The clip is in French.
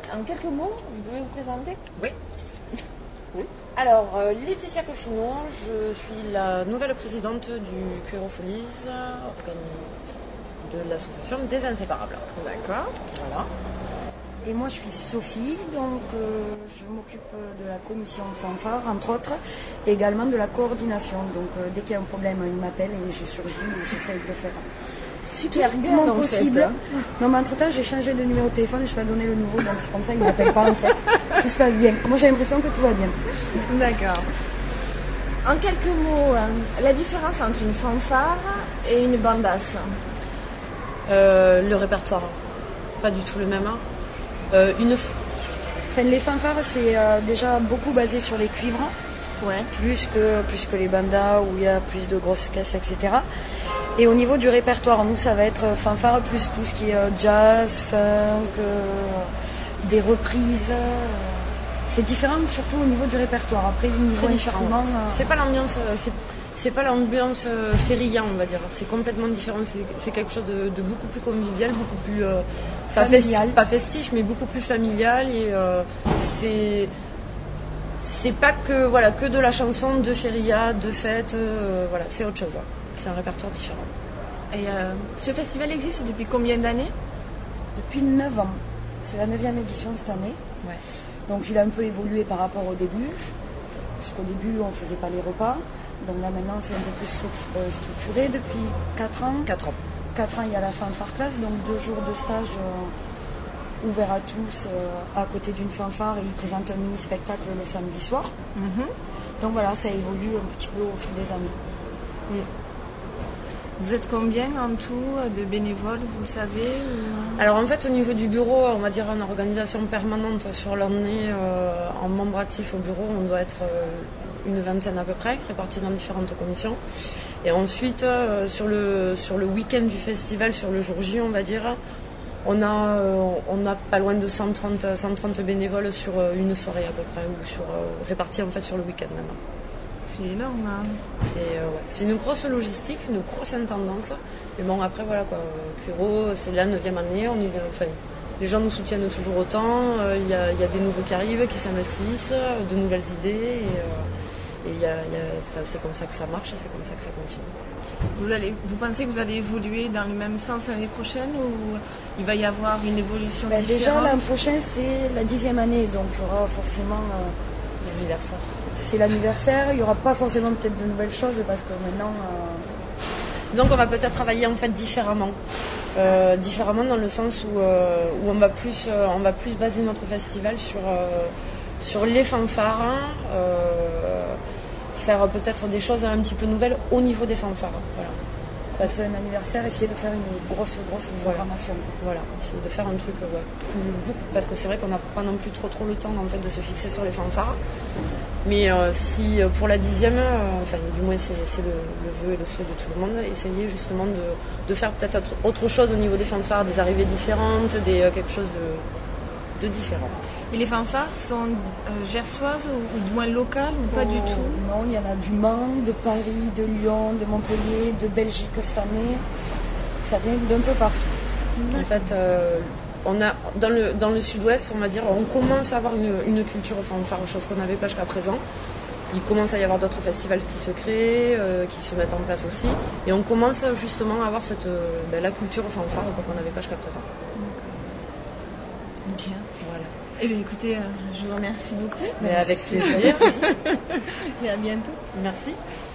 En quelques mots, vous pouvez vous présenter? Oui. Alors, Laetitia Coffinon, je suis la nouvelle présidente du Cuero Folies, de l'association des Inséparables. D'accord. Voilà. Et moi, je suis Sophie, donc je m'occupe de la commission fanfare, entre autres, et également de la coordination. Donc, dès qu'il y a un problème, ils m'appellent et je surgis et j'essaie de le faire. Super bien, Tout en possible. fait. Non, mais entre-temps, j'ai changé de numéro de téléphone et je vais donner le nouveau, donc c'est comme ça qu'ils ne m'appellent pas, en fait. Tout se passe bien. Moi, j'ai l'impression que tout va bien. D'accord. En quelques mots, la différence entre une fanfare et une bandasse? Le répertoire, pas du tout le même. Enfin, les fanfares, c'est déjà beaucoup basé sur les cuivres. Ouais. Plus que les bandas où il y a plus de grosses caisses, etc. Et au niveau du répertoire, nous, ça va être fanfare plus tout ce qui est jazz, funk, des reprises. C'est différent surtout au niveau du répertoire. Après, au niveau instrument... C'est pas l'ambiance feria, on va dire. C'est complètement différent. C'est quelque chose de beaucoup plus convivial, beaucoup plus familial. Pas festif, mais beaucoup plus familial. Et c'est pas que de la chanson, de feria, de fête. Voilà, c'est autre chose. C'est un répertoire différent. Et ce festival existe depuis combien d'années? Depuis 9 ans. C'est la 9e édition cette année. Ouais. Donc il a un peu évolué par rapport au début. Puisqu'au début, on ne faisait pas les repas. Donc là, maintenant, c'est un peu plus structuré depuis 4 ans. 4 ans. 4 ans, il y a la fanfare classe, donc 2 jours de stage ouvert à tous à côté d'une fanfare et ils présentent un mini-spectacle le samedi soir. Donc voilà, ça évolue un petit peu au fil des années. Vous êtes combien en tout de bénévoles, vous le savez Alors en fait, au niveau du bureau, on va dire en organisation permanente sur l'année, en membre actif au bureau, on doit être une vingtaine à peu près, répartis dans différentes commissions. Et ensuite, sur le week-end du festival, sur le jour J, on va dire, on a pas loin de 130 bénévoles sur une soirée à peu près, ou répartis en fait sur le week-end même. C'est énorme. Hein. C'est une grosse logistique, une grosse intendance. Mais bon, après, voilà quoi. Cuero, c'est la 9e année. Les gens nous soutiennent toujours autant. Il y a des nouveaux qui arrivent, qui s'investissent, de nouvelles idées. Et c'est comme ça que ça marche, c'est comme ça que ça continue. Vous pensez que vous allez évoluer dans le même sens l'année prochaine ou il va y avoir une évolution différente? Déjà, l'an prochain, c'est la 10e année. Donc, il y aura forcément... l'anniversaire. C'est l'anniversaire, il n'y aura pas forcément peut-être de nouvelles choses parce que maintenant... Donc on va peut-être travailler en fait différemment. Différemment dans le sens où on va plus baser notre festival sur les fanfares, faire peut-être des choses un petit peu nouvelles au niveau des fanfares. Voilà. C'est un anniversaire, essayer de faire une grosse programmation. Voilà, essayer de faire un truc parce que c'est vrai qu'on n'a pas non plus trop le temps en fait de se fixer sur les fanfares. Mais si pour la 10e, du moins c'est le vœu et le souhait de tout le monde, essayer justement de faire peut-être autre chose au niveau des fanfares, des arrivées différentes, quelque chose de différent. Et les fanfares sont gersoises ou du moins locales ou pas du tout? Non, il y en a du Mans, de Paris, de Lyon, de Montpellier, de Belgique cette année. Ça vient d'un peu partout. En fait, on a dans le sud-ouest, on va dire, on commence à avoir une culture fanfare, chose qu'on n'avait pas jusqu'à présent. Il commence à y avoir d'autres festivals qui se créent, qui se mettent en place aussi. Et on commence justement à avoir la culture fanfare qu'on n'avait pas jusqu'à présent. Ok. Voilà. Eh bien, écoutez, je vous remercie beaucoup. Mais avec plaisir. Et à bientôt. Merci.